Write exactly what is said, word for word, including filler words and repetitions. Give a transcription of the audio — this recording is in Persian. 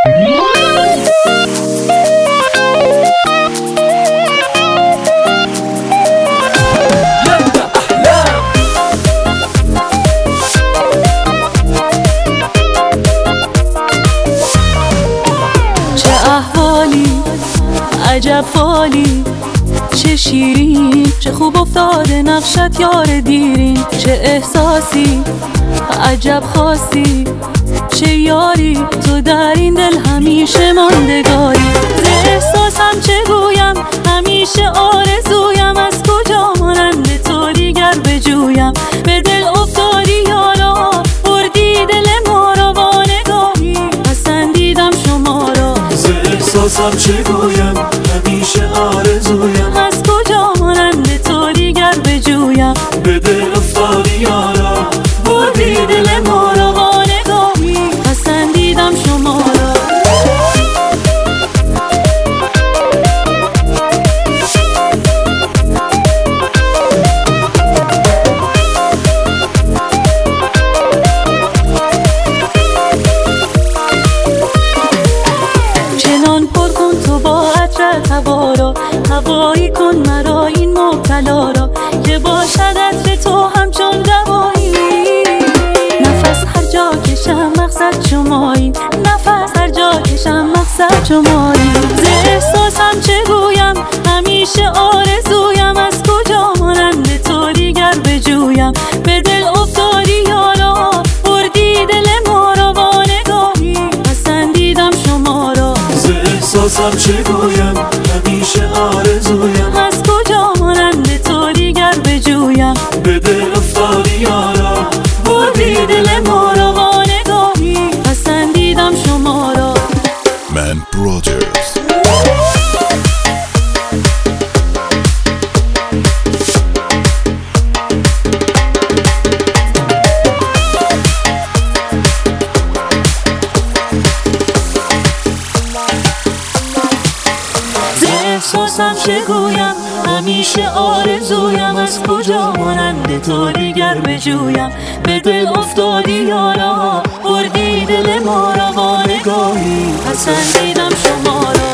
عجب فالی، چه شیرین، چه خوب افتاده نقشت یار دیرین. چه احساسی، عجب خاصی، چه یاری تو در این دل همیشه ماندگاری. ز احساسم چه گویم، همیشه آرزویم از کجا مانند تو دیگر بجویم. به دل افتادی یارا، بردی دل ما را با نگاهی، پسندیدم شما را. ز احساسم چه گویم، همیشه آرزویم از کجا مانند تو دیگر بجویم. به دل افتادی یارا، بردی دل ما را با نگاهی، پسندیدم شما را. چنان پر کن تو با عطرت هوا را، هوایی کن مرا این مبتلا را، که باشد عطر تو همچون دوایی. نفس هر جا کشم مقصد شمایی، نفس هر جا کشم مقصد شمایی. ز احساسم چه گویم، همیشه آرزویم از کجا مانند تو دیگر بجویم. به دل افتادی یارا، بردی دل ما را با نگاهی، پسندیدم شما را. ز احساسم چه گویم، همیشه آرزویم از کجا مانند تو دیگر بجویم. به دل افتادی یارا، بردی دل ما را با نگاهی، پسندیدم شما را. من برادرز. احساسم چه گویم، همیشه آرزویم از کجا مانند تو دیگر بجویم. به دل افتادی یارا، بردی دل ما را با نگاهی، پسندیدم شما را.